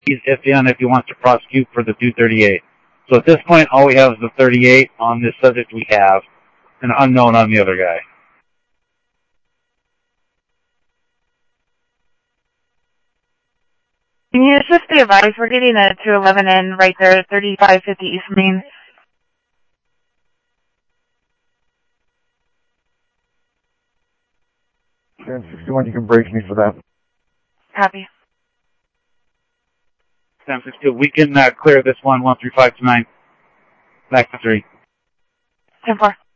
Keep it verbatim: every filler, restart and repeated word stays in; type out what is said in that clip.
he's iffy on if he wants to prosecute for the two thirty-eight. So at this point, all we have is the thirty-eight on this subject we have, and unknown on the other guy. Can you just be advised, we're getting a two eleven in right there, thirty-five fifty East Main. ten sixty-one, you can brace me for that. Copy. ten sixty-two, we can uh, clear this one, one three five two nine. Back to three. ten four.